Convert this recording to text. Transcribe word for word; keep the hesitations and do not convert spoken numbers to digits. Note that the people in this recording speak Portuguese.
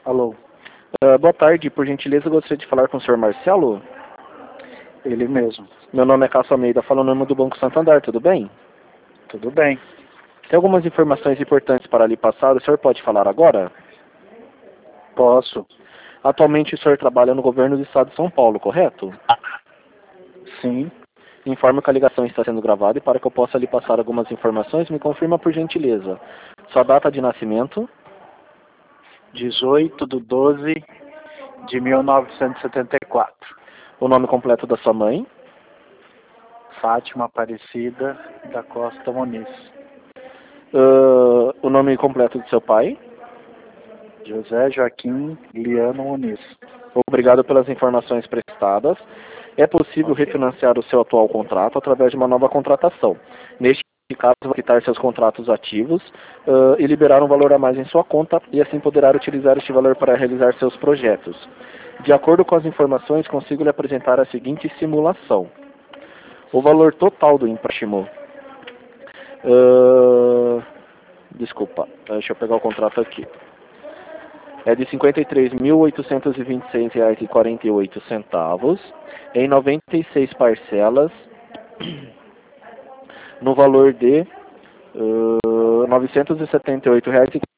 Alô, Ah, boa tarde, por gentileza, eu gostaria de falar com o senhor Marcelo. ele mesmo. Meu nome é Cássio Almeida, falando no nome do Banco Santander, tudo bem? Tudo bem? Tem algumas informações importantes para lhe passar, o senhor pode falar agora? Posso? Atualmente o senhor trabalha no governo do estado de São Paulo, correto? Sim. Informo que a ligação está sendo gravada e para que eu possa lhe passar algumas informações, me confirma por gentileza. Sua data de nascimento, dezoito de doze de mil novecentos e setenta e quatro. o nome completo da sua mãe, Fátima Aparecida da Costa Muniz. ah, o nome completo do seu pai. José Joaquim Liano Muniz. Obrigado pelas informações prestadas. É possível Ok. refinanciar o seu atual contrato através de uma nova contratação. Neste caso, vai quitar seus contratos ativos uh, e liberar um valor a mais em sua conta e assim poderá utilizar este valor para realizar seus projetos. De acordo com as informações, consigo lhe apresentar a seguinte simulação. O valor total do empréstimo... Uh, desculpa, deixa eu pegar o contrato aqui. É de cinquenta e três mil oitocentos e vinte e seis reais e quarenta e oito centavos em noventa e seis parcelas no valor de uh, novecentos e setenta e oito reais e